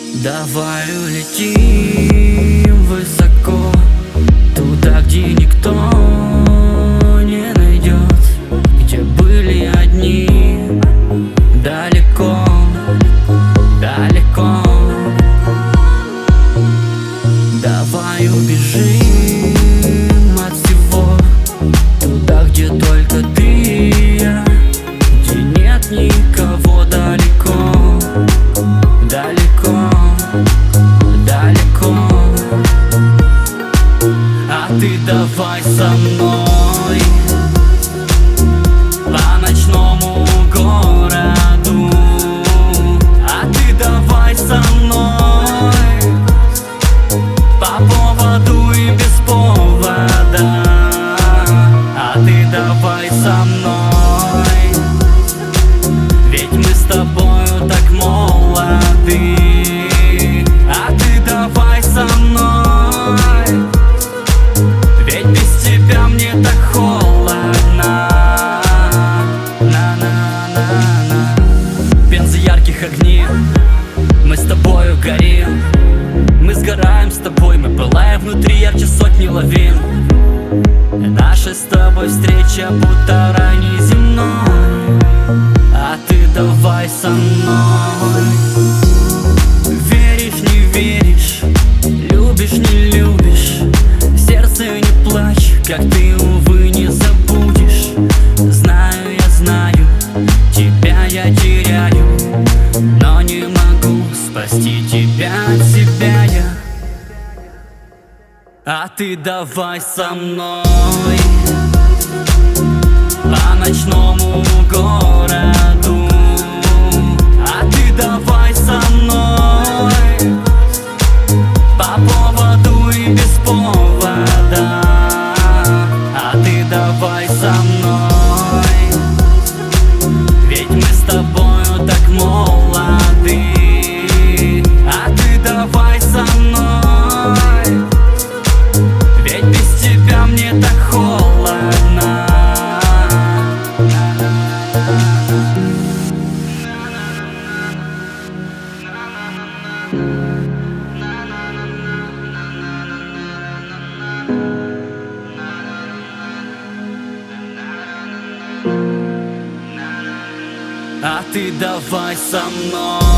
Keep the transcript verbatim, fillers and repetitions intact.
Давай улетим высоко, туда, где никто не найдет, где были одни, далеко, далеко. Давай убежим от всего, туда, где только ты и я, где нет никого, далеко, далеко, далеко. А ты давай со мной по ночному городу, а ты давай со мной по поводу и без повода, а ты давай со мной, ведь мы с тобою так молоды. А ты давай со мной, ведь без тебя мне так холодно. На-на-на-на. Пенза ярких огней, мы с тобою горим, мы сгораем с тобой, мы пылаем внутри ярче сотни лавин. Наша с тобой встреча будто рай неземной, а ты давай со мной. Веришь, не веришь, любишь, не любишь, сердце не плачь, как ты, увы, не забудешь. Знаю, я знаю, тебя я теряю, но не могу спасти тебя от себя я. А ты давай со мной по ночному городу, а ты давай со мной по поводу и без повода, а ты давай со мной, ведь мы с тобою так молоды. А ты давай со мной, ведь без тебя мне так холодно. А ты давай со мной